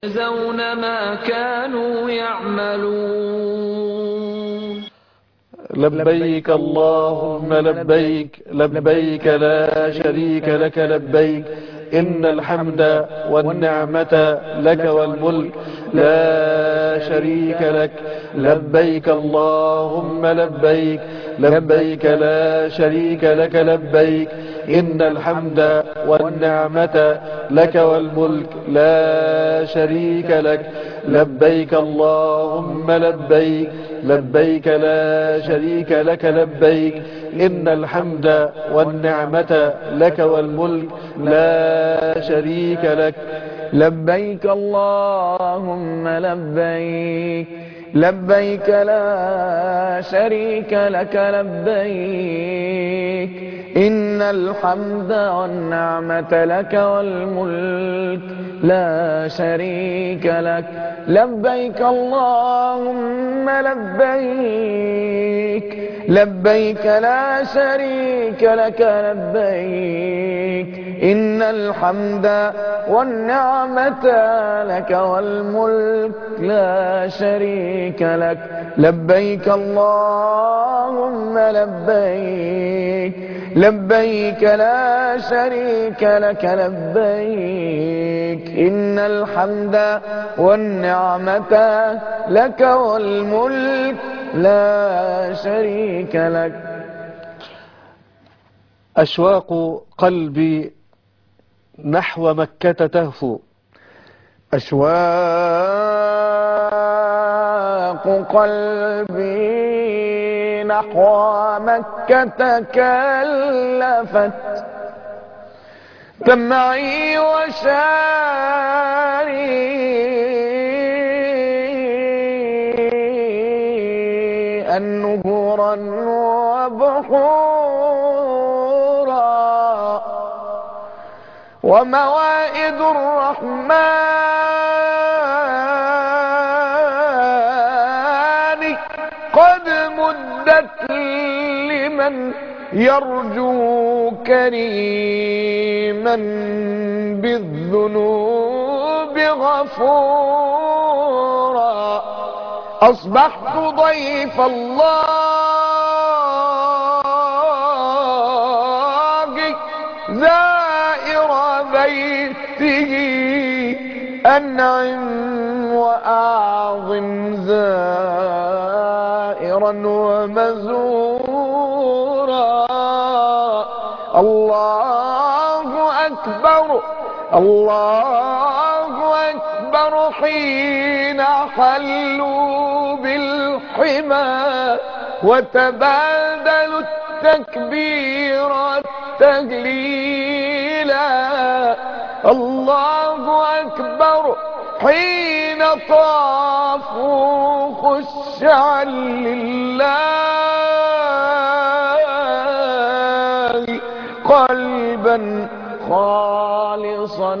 يجزون ما كانوا يعملون. لبيك اللهم لبيك، لبيك لا شريك لك لبيك، إن الحمد والنعمة لك والملك لا شريك لك. لبيك اللهم لبيك، لبيك لا شريك لك لبيك، إن الحمد والنعمة لك والملك لا شريك لك. لبيك اللهم لبيك، لبيك لا شريك لك لبيك، إن الحمد والنعمة لك والملك لا شريك لك. لبيك اللهم لبيك، لبيك لا شريك لك لبيك، إن الحمد والنعمة لك والملك لا شريك لك. لبيك اللهم لبيك، لبيك لا شريك لك لبيك، إن الحمد والنعمة لك والملك لا شريك لك. لبيك اللهم لبيك، لبيك لا شريك لك لبيك، إن الحمد والنعمة لك والملك لا شريك لك. أشواق قلبي نحو مكة تهفو، أشواق قلبي نحو مكة كلفت دمعي وشاري النهورا وبحورا وموائد الرحمن قد مدت لمن يرجو كريما بالذنوب غفورا. أصبحت ضيف الله زائر بيته أنعم وأعظم زائرا ومزورا. الله أكبر، الله أكبر حين حلوا بالحمى وتبادلوا التكبير التهليلا. الله أكبر حين طافوا خشعا لله قلبا خالصا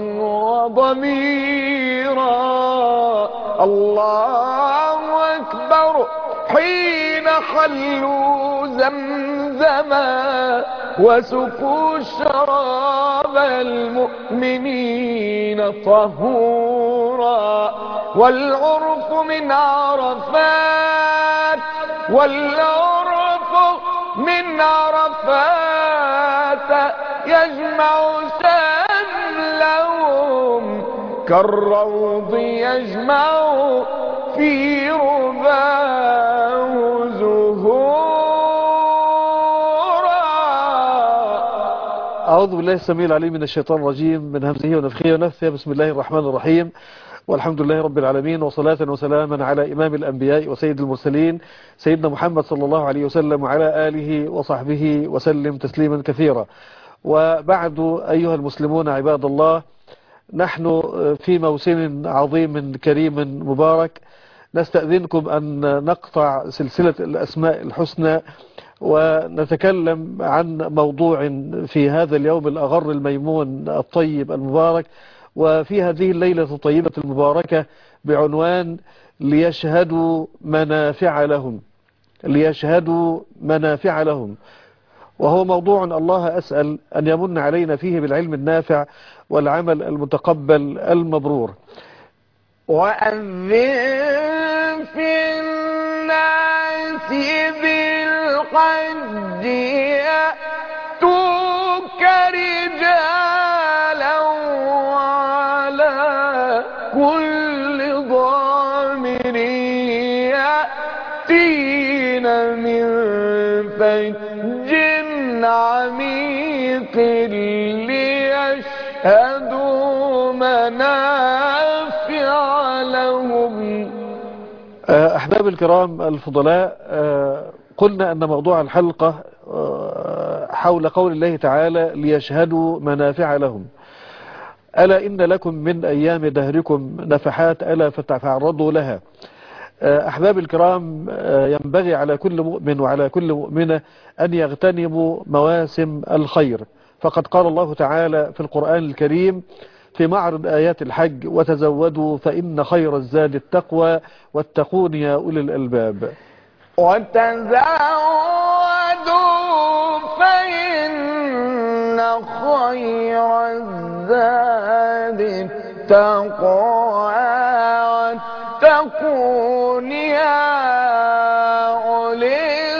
وضميرا. الله أكبر حين حلوا زمزما وسقوا شراب المؤمنين طهورا. والعرف من عرفات، والعرف من عرفات يجمع شملهم كالروض يجمع في رباه زهورا. أعوذ بالله السميع العليم من الشيطان الرجيم، من همزه ونفخه ونفثه. بسم الله الرحمن الرحيم، والحمد لله رب العالمين، وصلاة وسلاما على إمام الأنبياء وسيد المرسلين سيدنا محمد صلى الله عليه وسلم وعلى آله وصحبه وسلم تسليما كثيرا. وبعد، أيها المسلمون عباد الله، نحن في موسم عظيم كريم مبارك. نستأذنكم أن نقطع سلسلة الأسماء الحسنى ونتكلم عن موضوع في هذا اليوم الأغر الميمون الطيب المبارك، وفي هذه الليلة الطيبة المباركة، بعنوان ليشهدوا منافع لهم، ليشهدوا منافع لهم. وهو موضوع الله أسأل أن يمن علينا فيه بالعلم النافع والعمل المتقبل المبرور. وأذن في الناس بالحج يأتوك رجالا وعلى كل ضامر يأتين من فج عميق ليشهدوا منافع لهم. أحباب الكرام الفضلاء، قلنا أن موضوع الحلقة حول قول الله تعالى ليشهدوا منافع لهم. ألا إن لكم من أيام دهركم نفحات ألا فتعرضوا لها. أحباب الكرام، ينبغي على كل مؤمن وعلى كل مؤمنة أن يغتنموا مواسم الخير، فقد قال الله تعالى في القرآن الكريم في معرض آيات الحج: وتزودوا فإن خير الزاد التقوى واتقون يا أولي الألباب. وتزودوا فإن خير الزاد التقوى واتقون يا أولي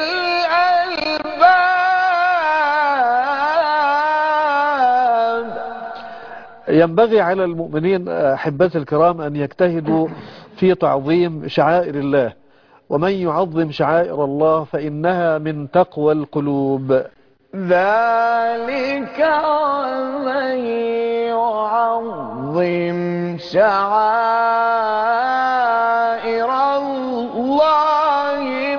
الألباب. ينبغي على المؤمنين أحبتي الكرام أن يجتهدوا في تعظيم شعائر الله، ومن يعظم شعائر الله فإنها من تقوى القلوب. ذلك ومن يعظم شعائر الله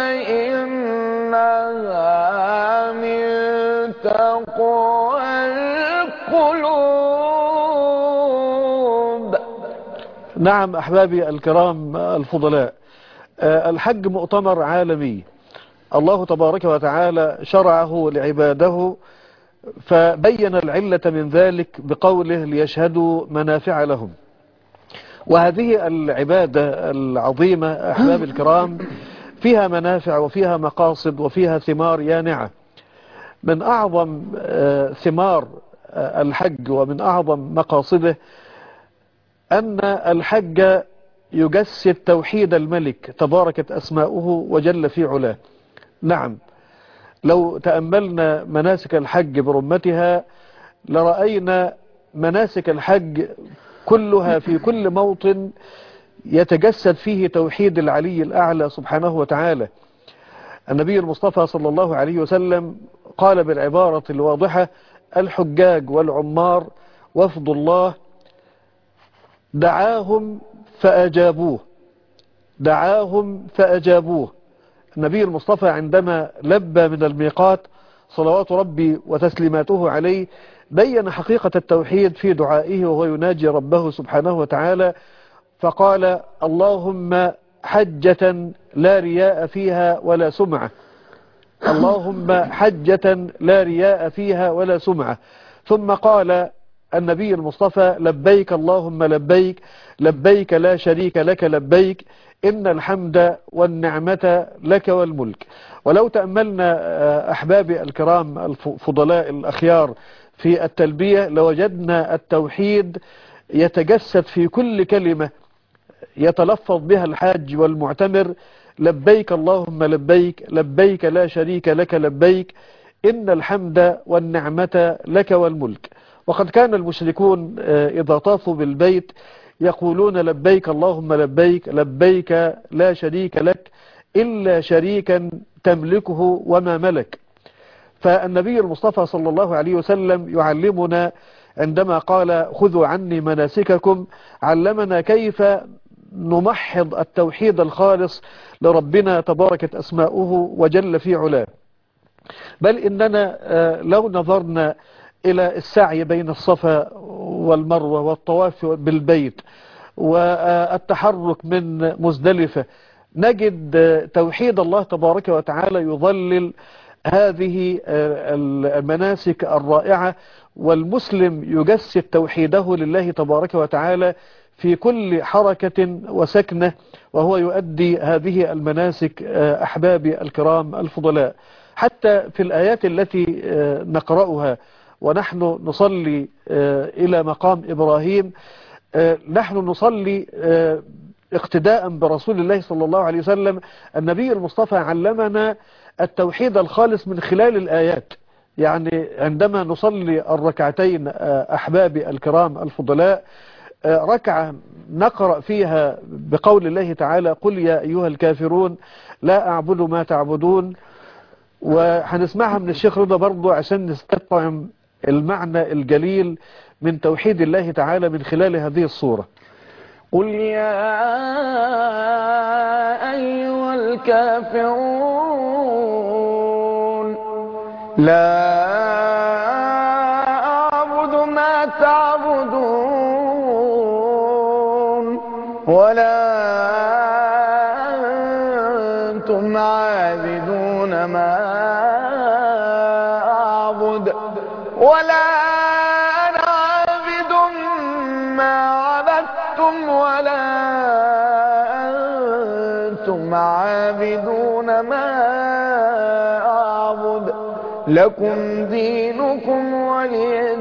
فإنها من تقوى القلوب. نعم أحبابي الكرام الفضلاء، الحج مؤتمر عالمي الله تبارك وتعالى شرعه لعباده، فبين العلة من ذلك بقوله ليشهدوا منافع لهم. وهذه العبادة العظيمة أحباب الكرام فيها منافع وفيها مقاصد وفيها ثمار يانعة. من أعظم ثمار الحج ومن أعظم مقاصده أن الحج يجسد توحيد الملك تباركت أسماؤه وجل في علاه. نعم، لو تأملنا مناسك الحج برمتها لرأينا مناسك الحج كلها في كل موطن يتجسد فيه توحيد العلي الأعلى سبحانه وتعالى. النبي المصطفى صلى الله عليه وسلم قال بالعبارة الواضحة: الحجاج والعمار وفد الله دعاهم فأجابوه، دعاهم فأجابوه. النبي المصطفى عندما لبى من الميقات صلوات ربي وتسليماته عليه بين حقيقة التوحيد في دعائه وهو يناجي ربه سبحانه وتعالى، فقال: اللهم حجة لا رياء فيها ولا سمعة، اللهم حجة لا رياء فيها ولا سمعة. ثم قال النبي المصطفى: لبيك اللهم لبيك، لبيك لا شريك لك لبيك، إن الحمد والنعمة لك والملك. ولو تأملنا أحبابي الكرام الفضلاء الأخيار في التلبية لوجدنا التوحيد يتجسد في كل كلمة يتلفظ بها الحاج والمعتمر: لبيك اللهم لبيك، لبيك لا شريك لك لبيك، إن الحمد والنعمة لك والملك. وقد كان المشركون إذا طافوا بالبيت يقولون: لبيك اللهم لبيك، لبيك لا شريك لك إلا شريكا تملكه وما ملك. فالنبي المصطفى صلى الله عليه وسلم يعلمنا عندما قال: خذوا عني مناسككم، علمنا كيف نمحض التوحيد الخالص لربنا تباركت أسماؤه وجل في علاه. بل إننا لو نظرنا إلى السعي بين الصفا والمروة والطواف بالبيت والتحرك من مزدلفة نجد توحيد الله تبارك وتعالى يظلل هذه المناسك الرائعة، والمسلم يجسد توحيده لله تبارك وتعالى في كل حركة وسكنة وهو يؤدي هذه المناسك. أحبابي الكرام الفضلاء، حتى في الآيات التي نقرأها ونحن نصلي إلى مقام إبراهيم نحن نصلي اقتداء برسول الله صلى الله عليه وسلم. النبي المصطفى علمنا التوحيد الخالص من خلال الآيات. يعني عندما نصلي الركعتين أحبابي الكرام الفضلاء، ركعة نقرأ فيها بقول الله تعالى: قل يا أيها الكافرون لا أعبد ما تعبدون. وهنسمعها من الشيخ رضا برضو عشان نستطعم المعنى الجليل من توحيد الله تعالى من خلال هذه الصورة. قل يا أيها الكافرون لا أعبد ما تعبدون ولا أنتم عابدون ما أعبد ولا أنا عابد ما عبدتم ولا أنتم عابدون ما أعبد لكم دينكم ولي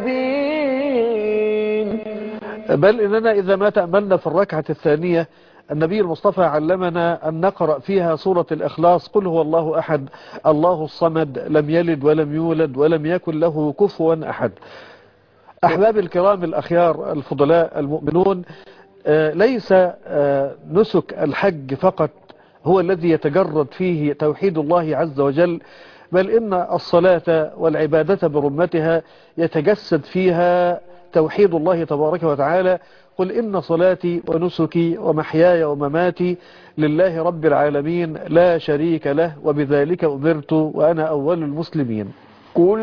دين. بل إننا إذا ما تأملنا في الركعة الثانية، النبي المصطفى علمنا أن نقرأ فيها سورة الإخلاص: قل هو الله أحد الله الصمد لم يلد ولم يولد ولم يكن له كفوا أحد. أحباب الكرام الأخيار الفضلاء المؤمنون، ليس نسك الحج فقط هو الذي يتجرد فيه توحيد الله عز وجل، بل إن الصلاة والعبادة برمتها يتجسد فيها توحيد الله تبارك وتعالى: قل إن صلاتي ونسكي ومحياي ومماتي لله رب العالمين لا شريك له وبذلك أمرت وأنا أول المسلمين. قل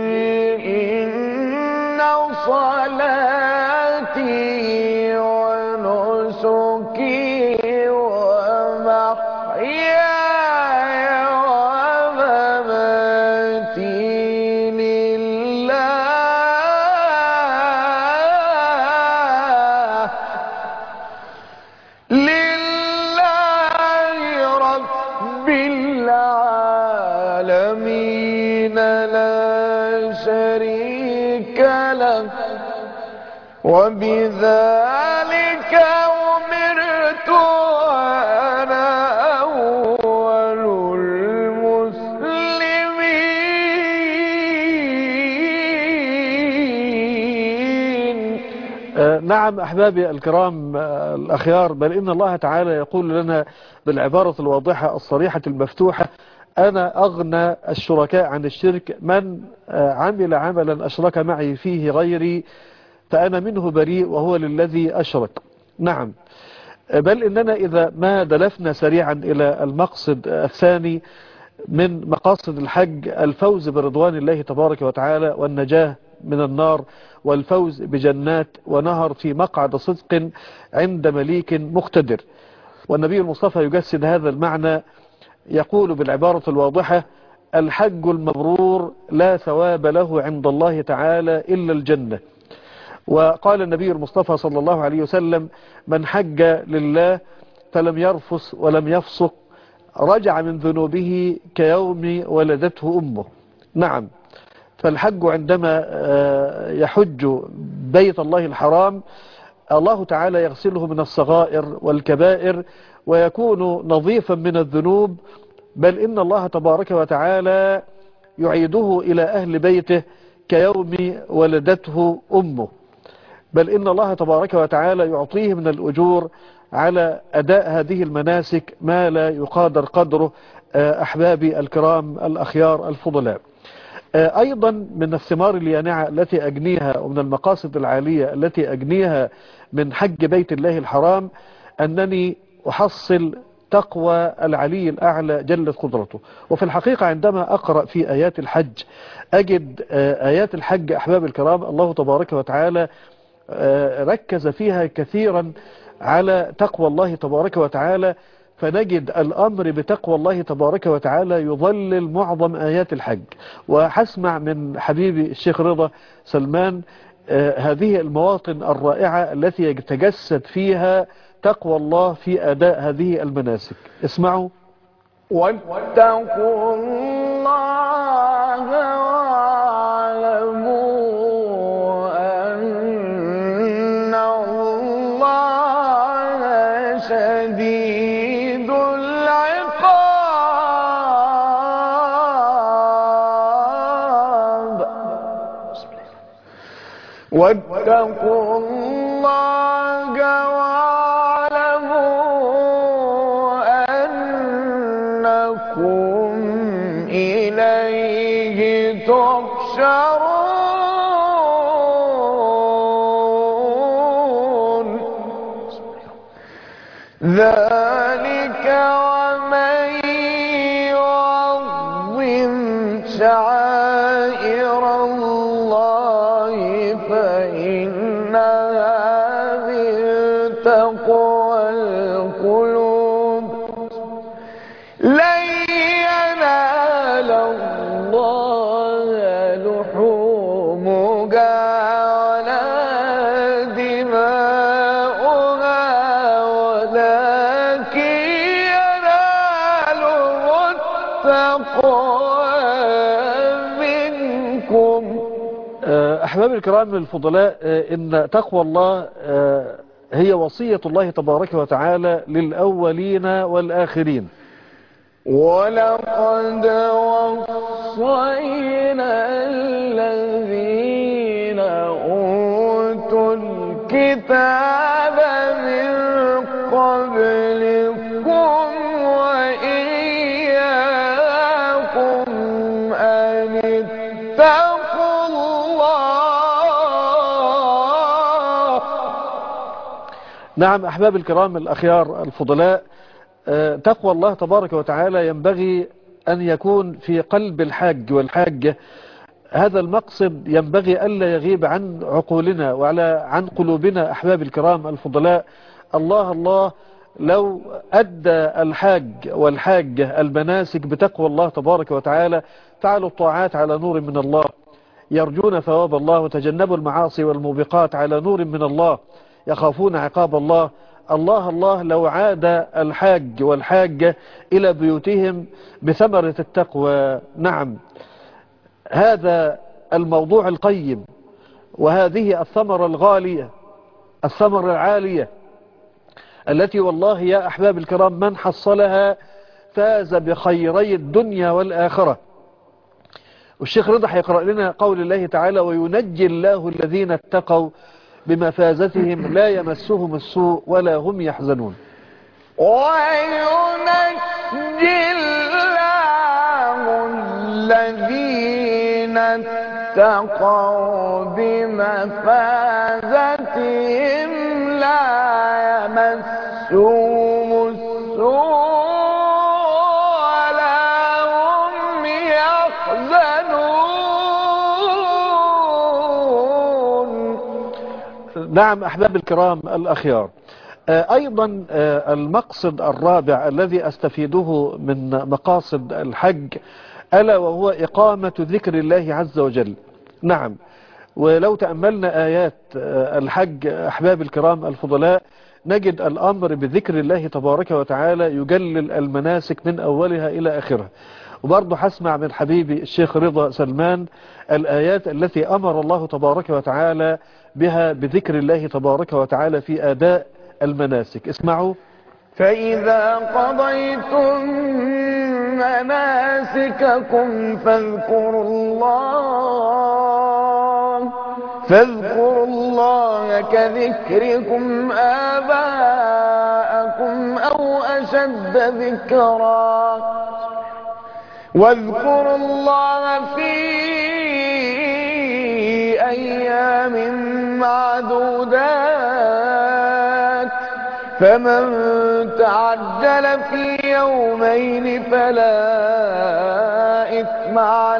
إن صلاتي ونسكي ومحياي ومماتي لله رب العالمين لا شريك له وبذلك أمرت وأنا أول المسلمين. نعم أحبابي الكرام الأخيار، بل إن الله تعالى يقول لنا بالعبارة الواضحة الصريحة المفتوحة: أنا أغنى الشركاء عن الشرك، من عمل عملا أشرك معي فيه غيري فأنا منه بريء وهو للذي أشرك. نعم، بل إننا إذا ما دلفنا سريعا إلى المقصد الثاني من مقاصد الحج: الفوز برضوان الله تبارك وتعالى والنجاة من النار والفوز بجنات ونهر في مقعد صدق عند مليك مقتدر. والنبي المصطفى يجسد هذا المعنى، يقول بالعبارة الواضحة: الحج المبرور لا ثواب له عند الله تعالى إلا الجنة. وقال النبي المصطفى صلى الله عليه وسلم: من حج لله فلم يرفث ولم يفسق رجع من ذنوبه كيوم ولدته أمه. نعم، فالحج عندما يحج بيت الله الحرام، الله تعالى يغسله من الصغائر والكبائر ويكون نظيفا من الذنوب، بل إن الله تبارك وتعالى يعيده إلى أهل بيته كيوم ولدته أمه، بل إن الله تبارك وتعالى يعطيه من الأجور على أداء هذه المناسك ما لا يقادر قدره. أحبابي الكرام الأخيار الفضلاء، أيضا من الثمار اليانعة التي أجنيها ومن المقاصد العالية التي أجنيها من حج بيت الله الحرام أنني أحصل تقوى العلي الأعلى جلت قدرته. وفي الحقيقة عندما أقرأ في آيات الحج أجد آيات الحج أحباب الكرام الله تبارك وتعالى ركز فيها كثيرا على تقوى الله تبارك وتعالى، فنجد الأمر بتقوى الله تبارك وتعالى يظلل معظم آيات الحج. وحسمع من حبيبي الشيخ رضا سلمان هذه المواطن الرائعة التي يتجسد فيها تقوى الله في أداء هذه المناسك. اسمعوا: واتقوا الله واعلموا أن الله شديد العقاب واتقوا الله واعلموا أنكم إليه تحشرون ذلك ومن يعظم شعائر الله فإنها من تقوى القلوب لن ينال الله لحومها ولا دماؤها ولكن يناله التقوى منكم. أحبابي الكرام الفضلاء، إن تقوى الله هي وصية الله تبارك وتعالى للأولين والآخرين. ولقد وصينا الذين أوتوا الكتاب من قبلكم وإياكم أن اتقوا الله. نعم أحباب الكرام الأخيار الفضلاء، تقوى الله تبارك وتعالى ينبغي أن يكون في قلب الحاج والحاجة. هذا المقصد ينبغي ألا يغيب عن عقولنا عن قلوبنا. أحباب الكرام الفضلاء، الله الله لو أدى الحاج والحاجة المناسك بتقوى الله تبارك وتعالى، فعلوا الطاعات على نور من الله، يرجون ثواب الله، وتجنبوا المعاصي والموبقات على نور من الله، يخافون عقاب الله. الله الله لو عاد الحاج والحاجة إلى بيوتهم بثمرة التقوى. نعم، هذا الموضوع القيم وهذه الثمرة الغالية، الثمرة العالية التي والله يا أحباب الكرام من حصلها فاز بخيري الدنيا والآخرة. والشيخ رضا هيقرأ لنا قول الله تعالى: وينجي الله الذين اتقوا بمفازتهم لا يمسهم السوء ولا هم يحزنون. وينجي الله الذين اتقوا بمفازتهم لا يمسهم السوء ولا هم يحزنون. نعم أحباب الكرام الأخيار، أيضا المقصد الرابع الذي أستفيده من مقاصد الحج ألا وهو إقامة ذكر الله عز وجل. نعم، ولو تأملنا آيات الحج أحباب الكرام الفضلاء نجد الأمر بذكر الله تبارك وتعالى يجلل المناسك من أولها إلى آخرها. وبرضه هسمع من حبيبي الشيخ رضا سلمان الآيات التي أمر الله تبارك وتعالى بها بذكر الله تبارك وتعالى في أداء المناسك. اسمعوا: فإذا قضيتم مناسككم فاذكروا الله كذكركم آباءكم أو أشد ذكرا واذكروا الله في أيام معدودات فمن تعجل في يومين فلا إثم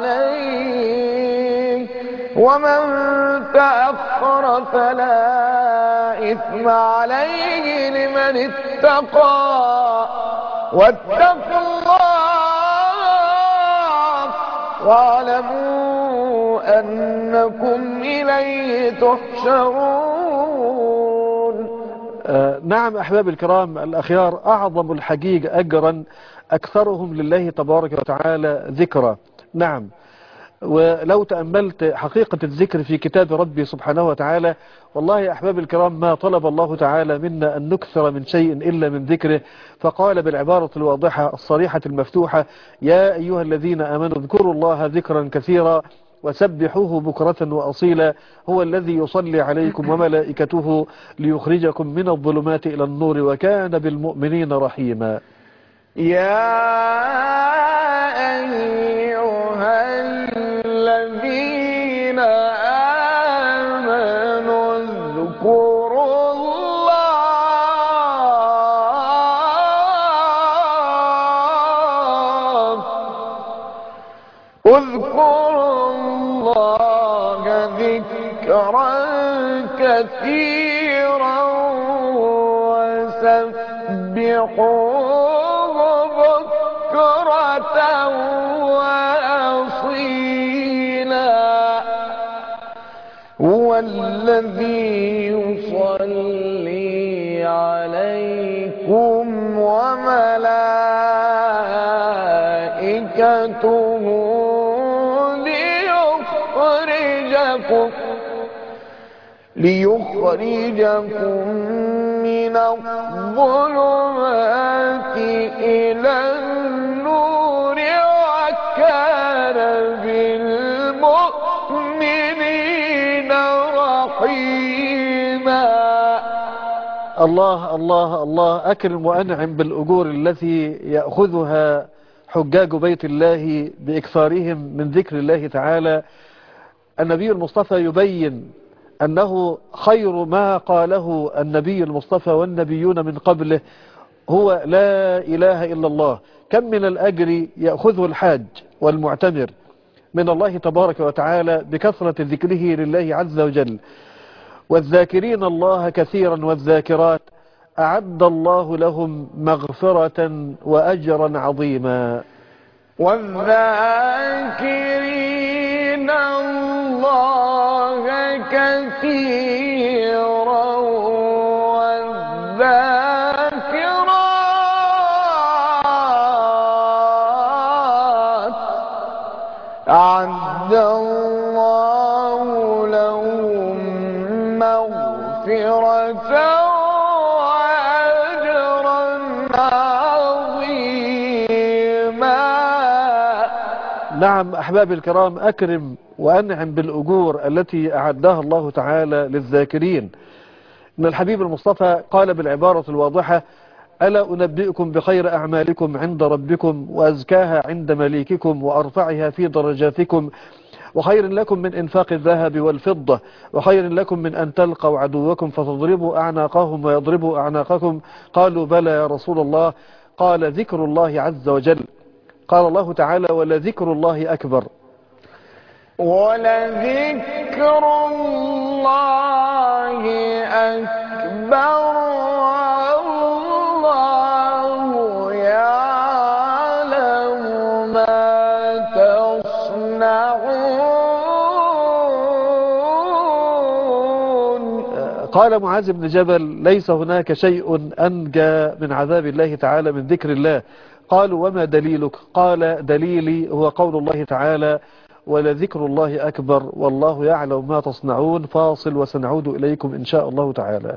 عليه ومن تأخر فلا إثم عليه لمن اتقى واتقوا الله واعلموا أنكم إليه تحشرون. نعم أحباب الكرام الأخيار، أعظم الحجيج أجرا أكثرهم لله تبارك وتعالى ذكرا. نعم، ولو تأملت حقيقة الذكر في كتاب ربي سبحانه وتعالى، والله يا أحباب الكرام ما طلب الله تعالى منا أن نكثر من شيء إلا من ذكره، فقال بالعبارة الواضحة الصريحة المفتوحة: يا أيها الذين آمنوا اذكروا الله ذكرا كثيرا وسبحوه بكرة وأصيلا، هو الذي يصلي عليكم وملائكته ليخرجكم من الظلمات إلى النور وكان بالمؤمنين رحيما. يا أيها الذين آمنوا اذكروا الله ذكرا كثيرا وسبحوه بكرة وأصيلا، هو الذي يصلي عليكم وملائكته ليخرجكم من الظلمات إلى النور وكان بالمؤمنين رحيما. الله الله الله، أكرم وأنعم بالأجور التي يأخذها حجاج بيت الله بإكثارهم من ذكر الله تعالى. النبي المصطفى يبين أنه خير ما قاله النبي المصطفى والنبيون من قبله هو لا إله إلا الله. كم من الأجر يأخذه الحاج والمعتمر من الله تبارك وتعالى بكثرة ذكره لله عز وجل. والذاكرين الله كثيرا والذاكرات أعد الله لهم مغفرة وأجرا عظيما. والذاكرين الله كثيرا والذاكرات أعد الله لهم مغفرة وأجرا عظيما. نعم أحباب الكرام، أكرم وأنعم بالأجور التي أعدها الله تعالى للذاكرين. إن الحبيب المصطفى قال بالعبارة الواضحة: ألا أنبئكم بخير أعمالكم عند ربكم وأزكاها عند مليككم وأرفعها في درجاتكم وخير لكم من إنفاق الذهب والفضة وخير لكم من أن تلقوا عدوكم فتضربوا أعناقهم ويضربوا أعناقكم. قالوا بلى يا رسول الله. قال: ذكر الله عز وجل. قال الله تعالى: ولذكر الله أكبر. ولذكر الله أكبر والله يعلم ما تصنعون. قال معاذ بن جبل: ليس هناك شيء أنجى من عذاب الله تعالى من ذكر الله. قالوا: وما دليلك؟ قال: دليلي هو قول الله تعالى: ولذكر الله أكبر والله يعلم ما تصنعون. فاصل وسنعود إليكم إن شاء الله تعالى.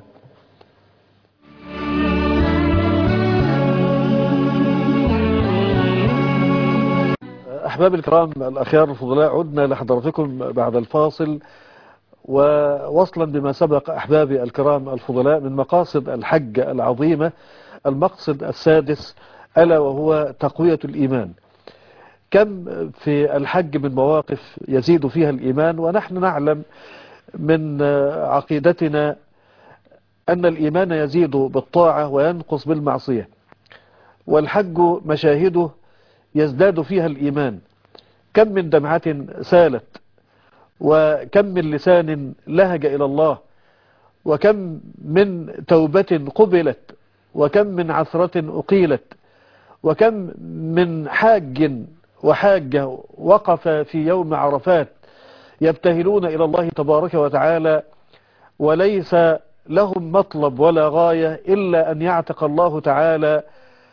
أحباب الكرام الأخيار الفضلاء، عدنا لحضرتكم بعد الفاصل، ووصلا بما سبق أحبابي الكرام الفضلاء من مقاصد الحج العظيمة، المقصد السادس ألا وهو تقوية الإيمان. كم في الحج من مواقف يزيد فيها الإيمان، ونحن نعلم من عقيدتنا أن الإيمان يزيد بالطاعة وينقص بالمعصية، والحج مشاهده يزداد فيها الإيمان. كم من دمعة سالت، وكم من لسان لهج إلى الله، وكم من توبة قبلت، وكم من عثرة أقيلت، وكم من حاج وحاجة وقف في يوم عرفات يبتهلون إلى الله تبارك وتعالى وليس لهم مطلب ولا غاية إلا أن يعتق الله تعالى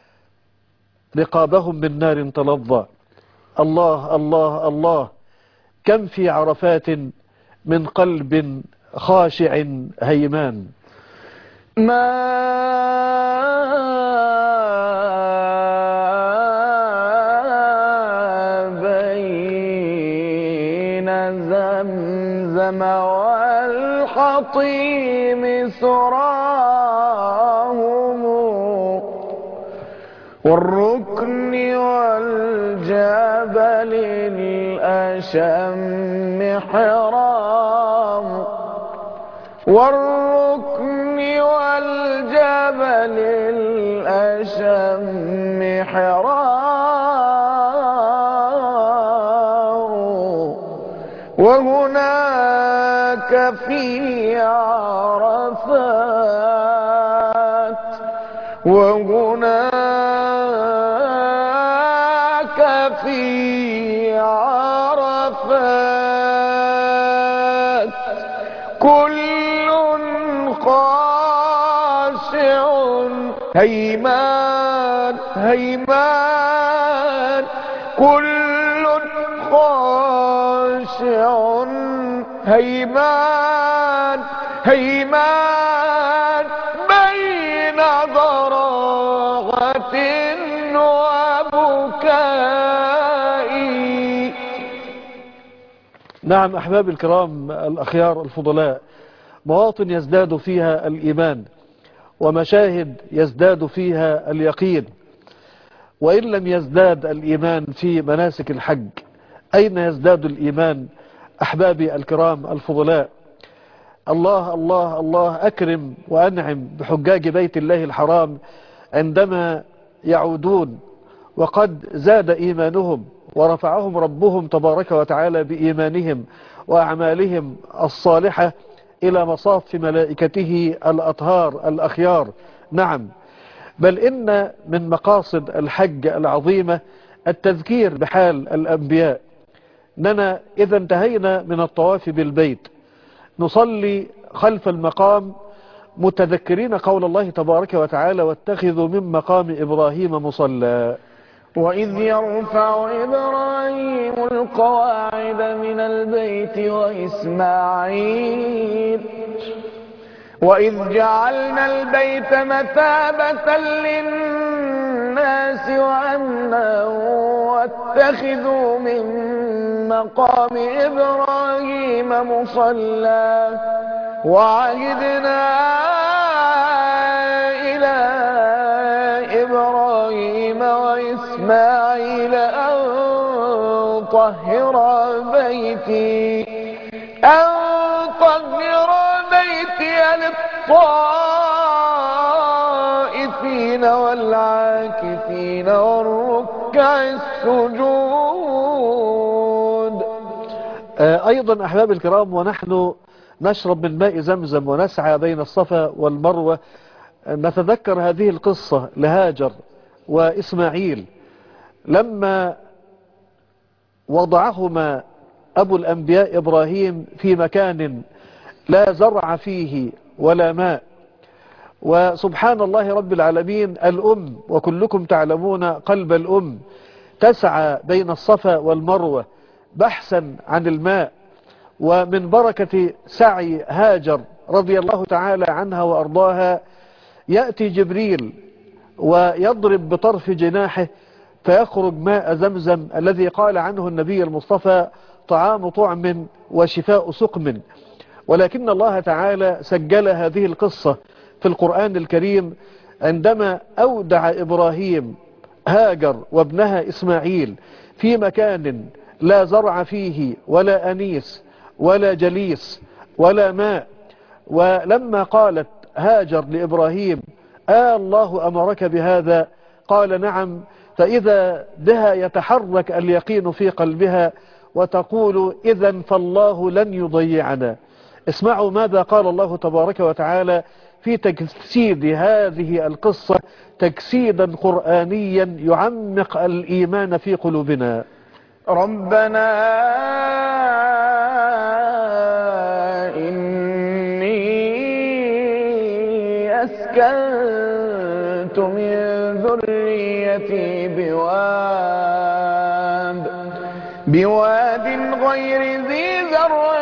رقابهم من نار تلظى. الله الله الله، كم في عرفات من قلب خاشع هيمان. ما بين زمزم والحطيم سراهم والركن والجبل الأشم حرام والركن والجبل الأشم حرام وهناك في عرفات وهناك في عرفات كل خاشع هيمان هيمان كل خاشع هيمان هيمان بين ضراعة وبكاء. نعم أحباب الكرام الأخيار الفضلاء، مواطن يزداد فيها الإيمان ومشاهد يزداد فيها اليقين. وإن لم يزداد الإيمان في مناسك الحج، أين يزداد الإيمان أحبابي الكرام الفضلاء؟ الله الله الله أكرم وأنعم بحجاج بيت الله الحرام عندما يعودون وقد زاد إيمانهم ورفعهم ربهم تبارك وتعالى بإيمانهم وأعمالهم الصالحة إلى مصاف ملائكته الأطهار الأخيار. نعم، بل إن من مقاصد الحج العظيمة التذكير بحال الأنبياء. أننا إذا انتهينا من الطواف بالبيت نصلي خلف المقام متذكرين قول الله تبارك وتعالى: واتخذوا من مقام إبراهيم مصلى. وإذ يرفع إبراهيم القواعد من البيت وإسماعيل وإذ جعلنا البيت مثابة للناس وأمنا واتخذوا من مقام إبراهيم مصلى وعهدنا إلى إبراهيم وإسماعيل أن طهر بيتي للطائفين والعاكفين والركع السجود. أيضا أحباب الكرام، ونحن نشرب من ماء زمزم ونسعى بين الصفا والمروة نتذكر هذه القصة لهاجر وإسماعيل لما وضعهما أبو الأنبياء إبراهيم في مكان لا زرع فيه ولا ماء. وسبحان الله رب العالمين، الأم وكلكم تعلمون قلب الأم تسعى بين الصفا والمروة بحثا عن الماء. ومن بركة سعي هاجر رضي الله تعالى عنها وأرضاها يأتي جبريل ويضرب بطرف جناحه فيخرج ماء زمزم الذي قال عنه النبي المصطفى: طعام طعم وشفاء سقم. ولكن الله تعالى سجل هذه القصة في القرآن الكريم عندما أودع إبراهيم هاجر وابنها إسماعيل في مكان لا زرع فيه ولا أنيس ولا جليس ولا ماء. ولما قالت هاجر لإبراهيم: الله أمرك بهذا؟ قال: نعم. فإذا بها يتحرك اليقين في قلبها وتقول: إذن فالله لن يضيعنا. اسمعوا ماذا قال الله تبارك وتعالى في تجسيد هذه القصة تجسيدا قرآنيا يعمق الإيمان في قلوبنا: ربنا إني أسكنت من ذريتي بواد غير ذي زرع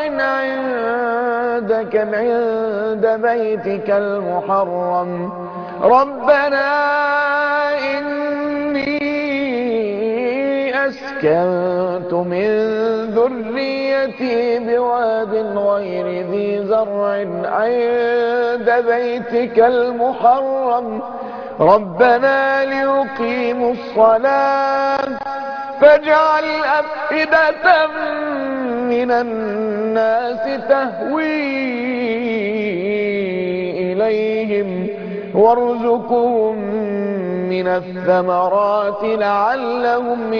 عند بيتك المحرم ربنا إني أسكنت من ذريتي بواد غير ذي زرع عند بيتك المحرم ربنا ليقيموا الصلاة فاجعل أفئدة من الناس تهوي إليهم وارزقهم من الثمرات لعلهم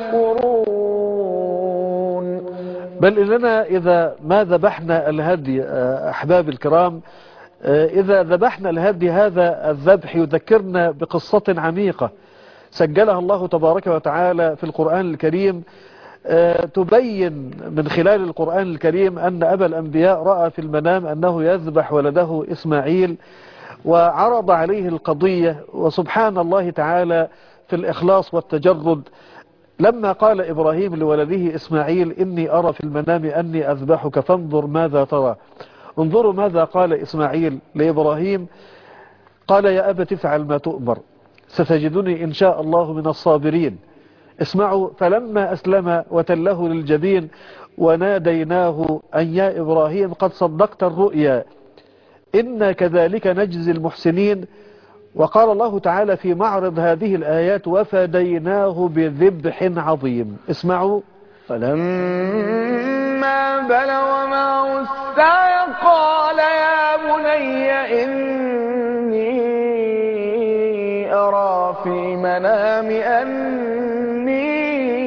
يشكرون. بل إننا إذا ما ذبحنا الهدي أحباب الكرام، إذا ذبحنا الهدي هذا الذبح يذكرنا بقصة عميقة سجلها الله تبارك وتعالى في القرآن الكريم، تبين من خلال القرآن الكريم أن أبا الأنبياء رأى في المنام أنه يذبح ولده إسماعيل وعرض عليه القضية، وسبحان الله تعالى في الإخلاص والتجرد لما قال إبراهيم لولده إسماعيل إني أرى في المنام أني أذبحك فانظر ماذا ترى. انظروا ماذا قال إسماعيل لإبراهيم، قال يا أبت افعل ما تؤمر ستجدني إن شاء الله من الصابرين. اسمعوا، فلما أسلم وتله للجبين وناديناه أن يا إبراهيم قد صدقت الرؤيا إنا كذلك نجزي المحسنين. وقال الله تعالى في معرض هذه الآيات وفديناه بذبح عظيم. اسمعوا، فلما بلغ معه السعي قال يا بني إني أرى في المنام أني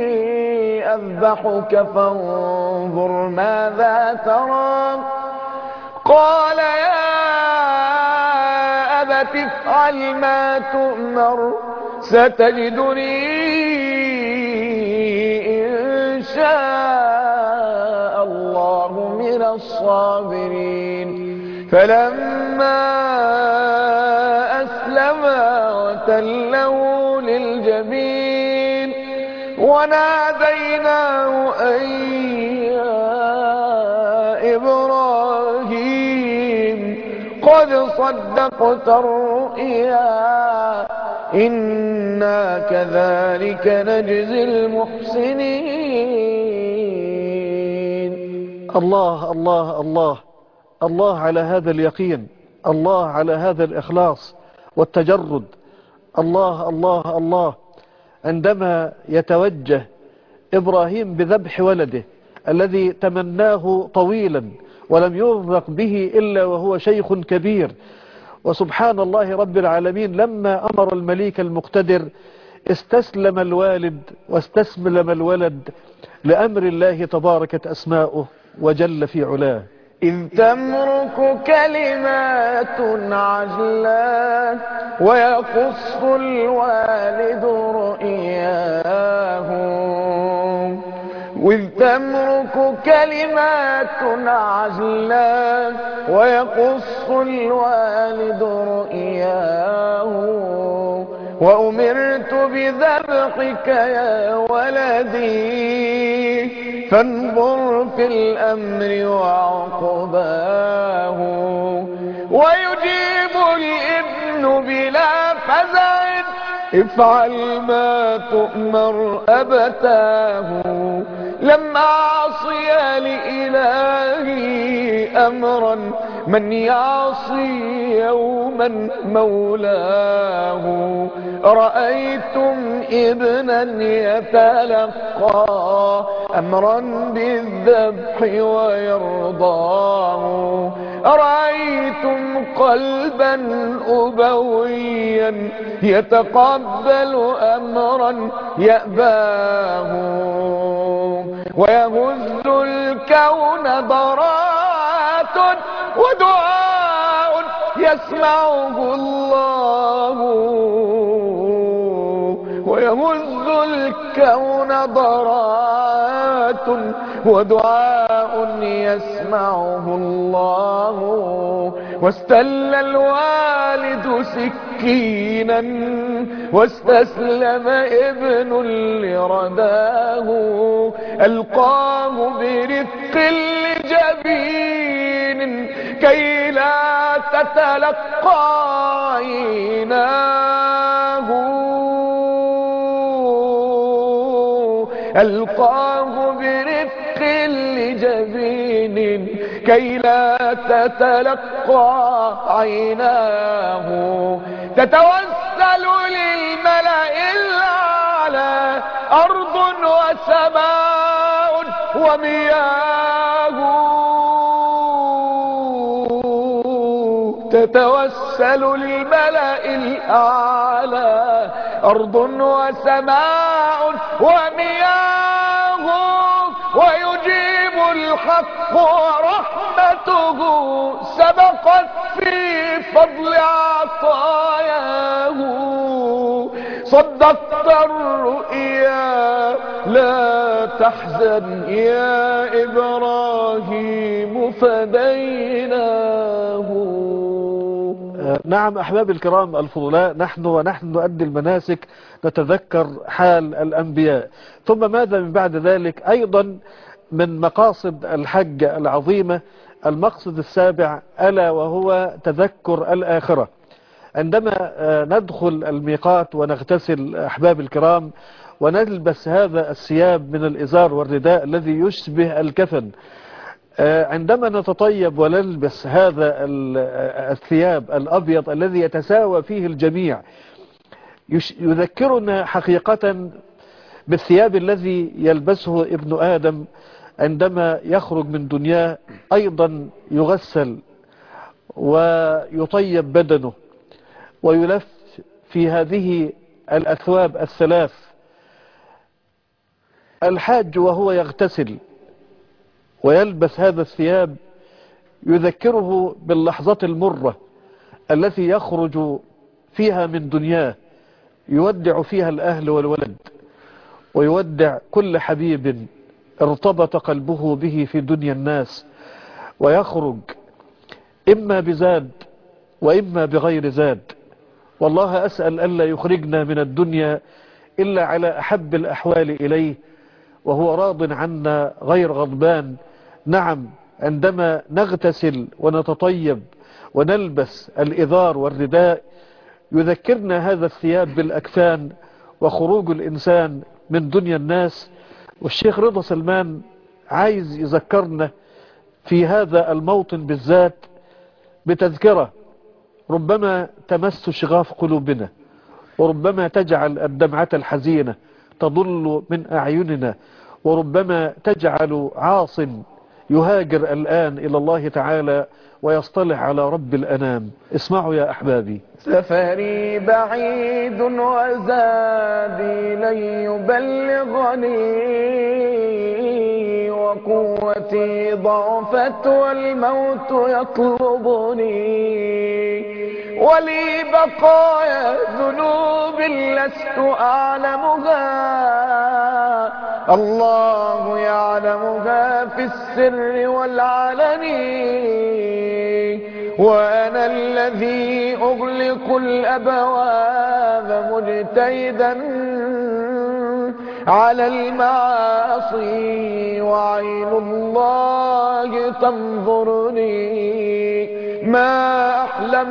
أذبحك فانظر ماذا ترى. قال يا أبت افعل ما تؤمر ستجدني إن شاء الله من الصابرين. فلما أسلما وتله للجبين وناديناه أن يا إبراهيم قد صدقت الرؤيا إنا كذلك نجزي المحسنين. الله الله الله الله على هذا اليقين، الله على هذا الإخلاص والتجرد. الله الله الله عندما يتوجه إبراهيم بذبح ولده الذي تمناه طويلا ولم يرزق به إلا وهو شيخ كبير، وسبحان الله رب العالمين لما أمر المليك المقتدر استسلم الوالد واستسلم الولد لأمر الله تباركت أسماؤه وجل في علاه. إذ تمرك كلمات عجلات ويقص الوالد رؤياه. إذ تمرك كلمات عجلات ويقص الوالد رؤياه. وأمرت بذبحك يا ولدي فانظر في الأمر وعقباه. ويجيب الابن بلا فزع افعل ما تؤمر أبتاه. لم أعصي لإلهي أمرا من يعصي يوما مولاه. رأيتم ابنا يتلقى أمرا بالذبح ويرضاه. رأيتم قلبا أبويا يتقبل أمرا يأباه. ويهز الكون ضرات ودعاء يسمعه الله. ويهز الكون ضرات ودعاء يسمعه الله. واستل الوالد سكينا واستسلم ابن لرداه. ألقاه برفق لجبين كي لا تتلقى عيناه. ألقاه برفق لجبين كي لا تتلقى عيناه. تتوسل للملأ الأعلى أرض وسماء ومياه. تتوسل للملأ الأعلى أرض وسماء ومياه. ويجيب الحق ورحمته سبقت في فضل عطاياه. صدقت الرؤيا لا تحزن يا إبراهيم فديناه. نعم أحباب الكرام الفضلاء، ونحن نؤدي المناسك نتذكر حال الأنبياء. ثم ماذا من بعد ذلك؟ أيضا من مقاصد الحج العظيمة المقصد السابع، ألا وهو تذكر الآخرة. عندما ندخل الميقات ونغتسل أحباب الكرام ونلبس هذا الثياب من الإزار والرداء الذي يشبه الكفن، عندما نتطيب ونلبس هذا الثياب الأبيض الذي يتساوى فيه الجميع، يذكرنا حقيقة بالثياب الذي يلبسه ابن آدم عندما يخرج من دنياه. أيضا يغسل ويطيب بدنه ويلف في هذه الأثواب الثلاث. الحاج وهو يغتسل ويلبس هذا الثياب يذكره باللحظة المرة التي يخرج فيها من دنياه، يودع فيها الأهل والولد، ويودع كل حبيب ارتبط قلبه به في دنيا الناس، ويخرج إما بزاد وإما بغير زاد. والله أسأل ألا يخرجنا من الدنيا إلا على أحب الأحوال إليه وهو راض عنا غير غضبان. نعم، عندما نغتسل ونتطيب ونلبس الإذار والرداء يذكرنا هذا الثياب بالأكفان وخروج الإنسان من دنيا الناس. والشيخ رضا سلمان عايز يذكرنا في هذا الموطن بالذات بتذكرة ربما تمس شغاف قلوبنا، وربما تجعل الدمعة الحزينة تضل من أعيننا، وربما تجعل عاص يهاجر الآن إلى الله تعالى ويصطلح على رب الأنام. اسمعوا يا أحبابي. سفري بعيد وزادي لن يبلغني، وقوتي ضعفت والموت يطلبني، ولي بقايا ذنوب لست أعلمها، الله يعلمها في السر والعلن، وأنا الذي أغلق الأبواب مجتهدا على المعاصي، وعين الله تنظرني. ما أحلم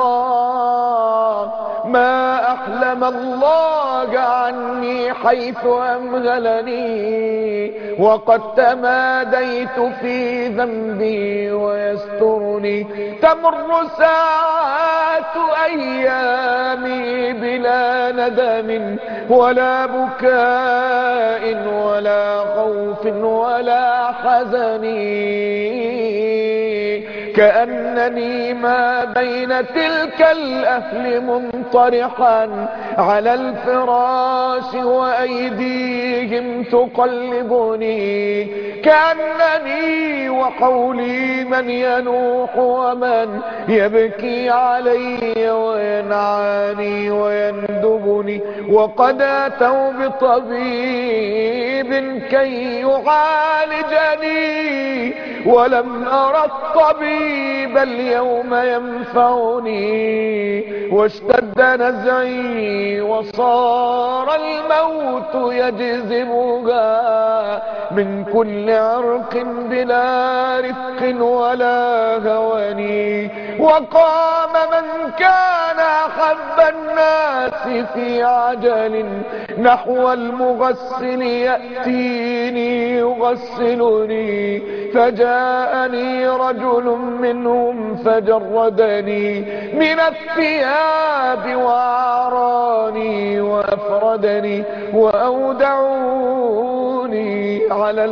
الله عني حيث أمهلني، وقد تماديت في ذنبي ويسترني. تمر ساعات أيامي بلا ندم ولا بكاء ولا خوف ولا حزن، كأنني ما بين تلك الأهل منطرحا على الفراش وأيديهم تقلبني، كأنني وحولي من ينوح ومن يبكي علي وينعاني ويندبني، وقد أتوا بطبيب كي يعالجني، ولم أرى الطبيب اليوم ينفعني، واشتد نزعي وصار الموت يجذبها من كل عرق بلا رفق ولا هواني. وقام من كان أحب الناس في عجل نحو المغسل يأتيني يغسلني، فجاءني رجل منهم فجردني من الثياب وأعراني وأفردني وأودعوني على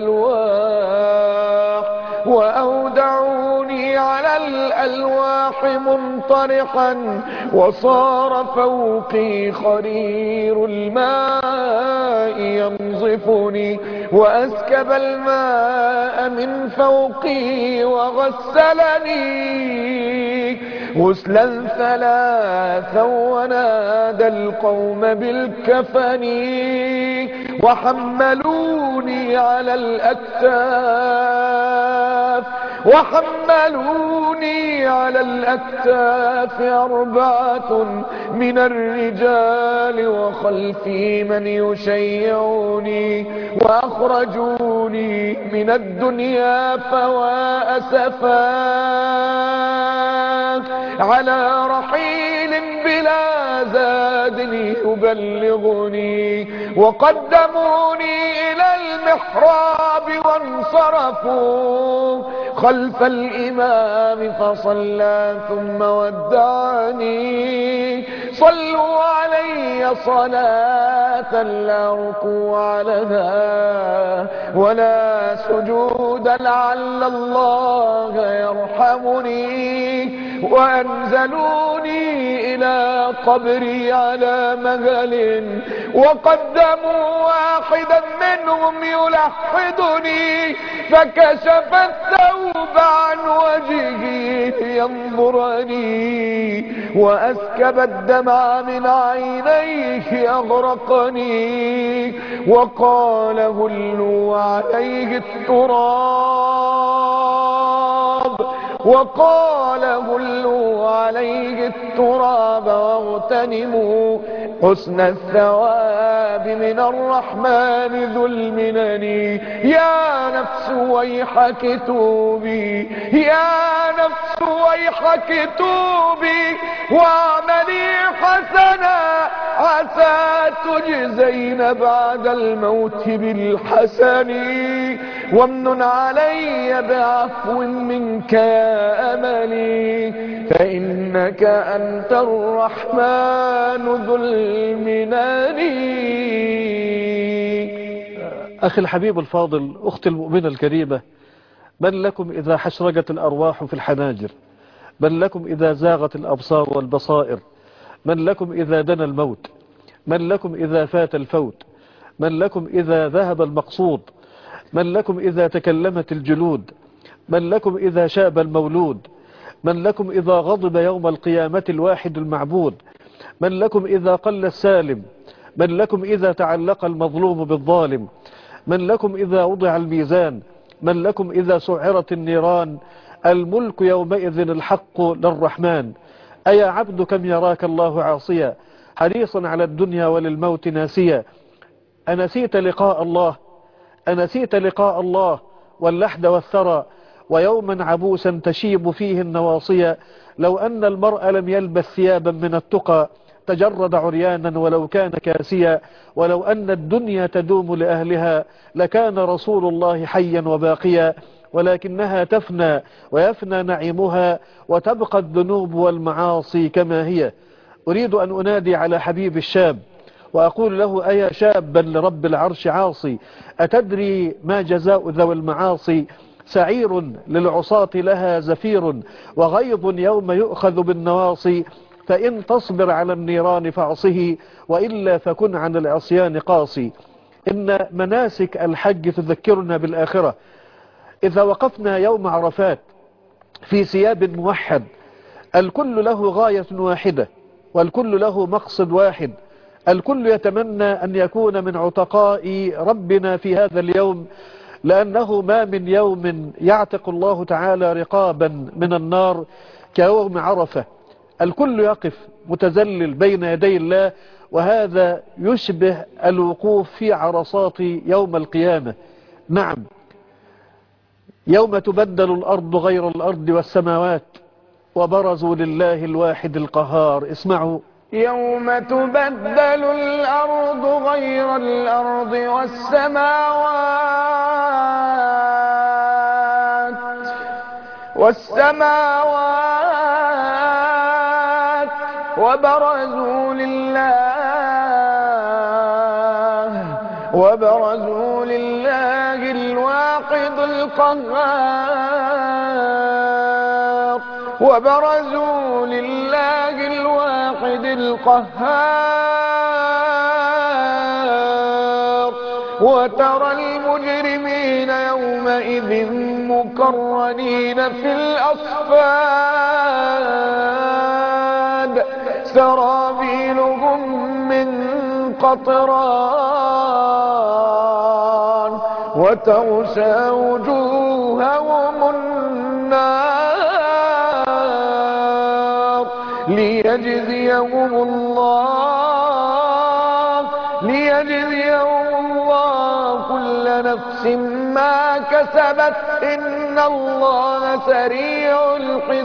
الألواح منطرحا، وصار فوقي خرير الماء ينظفني، وأسكب الماء من فوقي وغسلني غسلا ثلاثا، ونادى القوم بالكفن، وحملوني على الأكتاف 4 من الرجال، وخلفي من يشيعوني، وأخرجوني من الدنيا فوا أسفا على رحيل بلا زاد يبلغني. وقدموني إلى المحراب وانصرفوا خلف الإمام فصلى ثم ودعني. صلوا علي صلاة لا ركوع لها ولا سجود لعل الله يرحمني، وأنزلوني إلى قبري على مهل، وقدموا واحدا منهم يلحدني، فكشف الثوب عن وجهي لينظرني، وأسكب الدمع من عينيه أغرقني، وقال هلوا عليه التراب واغتنموا حسن الثواب من الرحمن ذو المنن. يا نفس ويحك توبي، واعملي حسنا عسى تجزين بعد الموت بالحسن، وامنن علي بعفو منك يا أملي، فإنك أنت الرحمن ذو المنن. أخي الحبيب الفاضل، أختي المؤمنة الكريمة، من لكم إذا حشرجت الأرواح في الحناجر، من لكم إذا زاغت الأبصار والبصائر، من لكم إذا دنا الموت، من لكم إذا فات الفوت، من لكم إذا ذهب المقصود، من لكم إذا تكلمت الجلود، من لكم إذا شاب المولود، من لكم إذا غضب يوم القيامة الواحد المعبود، من لكم إذا قل السالم، من لكم إذا تعلق المظلوم بالظالم، من لكم إذا وضع الميزان، من لكم إذا سعرت النيران. الملك يومئذ الحق للرحمن. أيا عبد كم يراك الله عاصيا، حريصا على الدنيا وللموت ناسيا. أنسيت لقاء الله واللحد والثرى، ويوما عبوسا تشيب فيه النواصيا. لو أن المرء لم يلبس ثيابا من التقى تجرد عريانا ولو كان كاسيا. ولو أن الدنيا تدوم لأهلها لكان رسول الله حيا وباقيا، ولكنها تفنى ويفنى نعيمها، وتبقى الذنوب والمعاصي كما هي. أريد أن أنادي على حبيب الشاب وأقول له: أيا شابا لرب العرش عاصي، أتدري ما جزاء ذوي المعاصي؟ سعير للعصاة لها زفير، وغيظ يوم يؤخذ بالنواصي. فإن تصبر على النيران فاعصه، وإلا فكن عن العصيان قاصي. إن مناسك الحج تذكرنا بالآخرة. إذا وقفنا يوم عرفات في ثياب موحد، الكل له غاية واحدة، والكل له مقصد واحد. الكل يتمنى أن يكون من عتقاء ربنا في هذا اليوم، لأنه ما من يوم يعتق الله تعالى رقابا من النار كيوم عرفة. الكل يقف متذلل بين يدي الله، وهذا يشبه الوقوف في عرصات يوم القيامة. نعم، يوم تبدل الأرض غير الأرض والسماوات وبرزوا لله الواحد القهار. اسمعوا: يوم تبدل الأرض غير الأرض والسماوات وبرزوا لله الواحد القهار وترى المجرمين يومئذ مقرنين في الأصفاد سرابيلهم من قطران وتغشى وجوههم النار ليجزيهم الله كل نفس ما كسبت إن الله سريع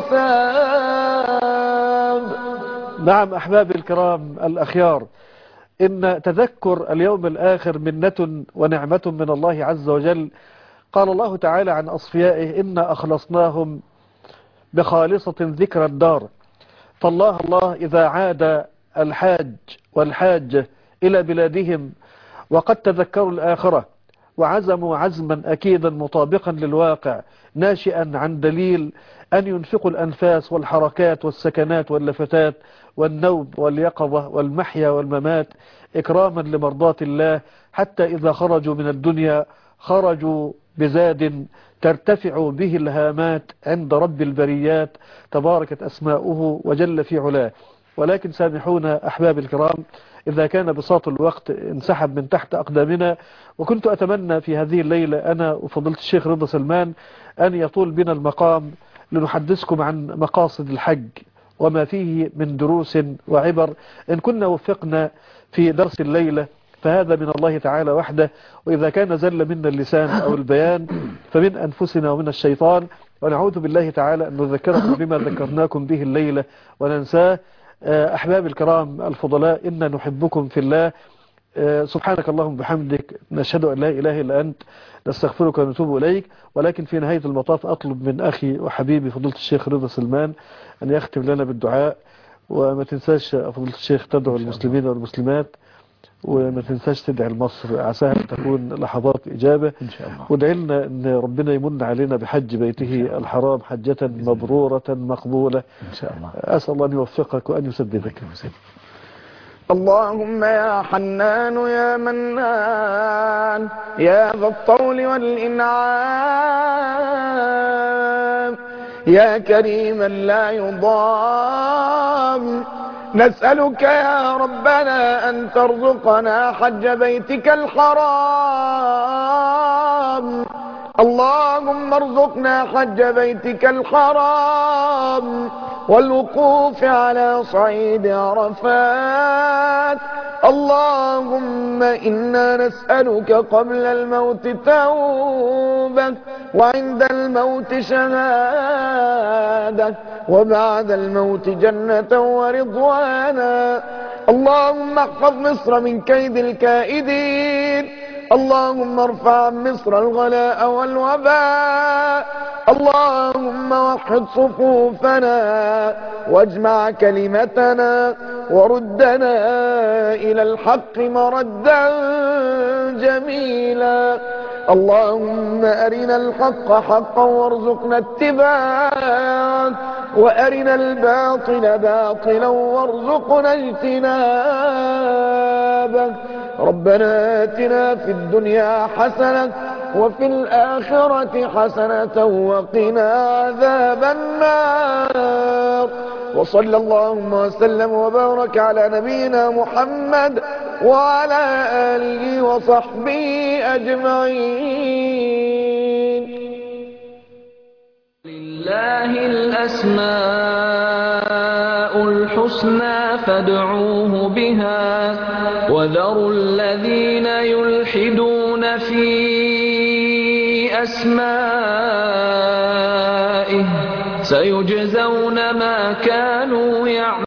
الحساب. نعم أحبابي الكرام الأخيار، إن تذكر اليوم الآخر منة ونعمة من الله عز وجل. قال الله تعالى عن أصفيائه: إنا أخلصناهم بخالصة ذكر الدار. فالله إذا عاد الحاج والحاجة إلى بلادهم وقد تذكروا الآخرة وعزموا عزما أكيدا مطابقا للواقع ناشئا عن دليل أن ينفقوا الأنفاس والحركات والسكنات واللفتات والنوم واليقظة والمحيا والممات إكراما لمرضات الله، حتى إذا خرجوا من الدنيا خرجوا بزاد ترتفع به الهامات عند رب البريات تباركت أسماؤه وجل في علاه. ولكن سامحونا أحباب الكرام إذا كان بساط الوقت انسحب من تحت أقدامنا، وكنت أتمنى في هذه الليلة أنا وفضيلة الشيخ رضا سلمان أن يطول بنا المقام لنحدثكم عن مقاصد الحج وما فيه من دروس وعبر. إن كنا وفقنا في درس الليلة فهذا من الله تعالى وحده، وإذا كان زل منا اللسان أو البيان فمن أنفسنا ومن الشيطان، ونعوذ بالله تعالى أن نذكركم بما ذكرناكم به الليلة وننساه. أحباب الكرام الفضلاء، إنا نحبكم في الله. سبحانك اللهم بحمدك، نشهد أن لا إله إلا أنت، نستغفرك ونتوب إليك. ولكن في نهاية المطاف أطلب من أخي وحبيبي فضيلة الشيخ رضا سلمان أن يختم لنا بالدعاء. وما تنساش فضيلة الشيخ تدعو المسلمين والمسلمات، وما تنساش تدعي لمصر، عساها أن تكون لحظات إجابة إن شاء الله. وادعي لنا أن ربنا يمن علينا بحج بيته الحرام حجة مبرورة مقبولة إن شاء الله. أسأل الله أن يوفقك وأن يسددك. اللهم يا حنان يا منان يا ذا الطول والإنعام يا كريما لا يضام، نسألك يا ربنا أن ترزقنا حج بيتك الحرام. اللهم ارزقنا حج بيتك الحرام والوقوف على صعيد عرفات. اللهم إنا نسألك قبل الموت توبة، وعند الموت شهادة، وبعد الموت جنة ورضوانا. اللهم احفظ مصر من كيد الكائدين. اللهم ارفع عن مصر الغلاء والوباء. اللهم وحد صفوفنا واجمع كلمتنا وردنا إلى الحق مردا جميلا. اللهم أرنا الحق حقا وارزقنا اتباعه، وأرنا الباطل باطلا وارزقنا اجتنابه. ربنا آتنا في الدنيا حسنة وفي الآخرة حسنة وقنا عذاب النار. وصلى اللهم وسلم وبارك على نبينا محمد وعلى آله وصحبه أجمعين. لله الأسماء الحسنى فادعوه بها وذروا الذين يلحدون في أسمائه سيجزون ما كانوا يعملون.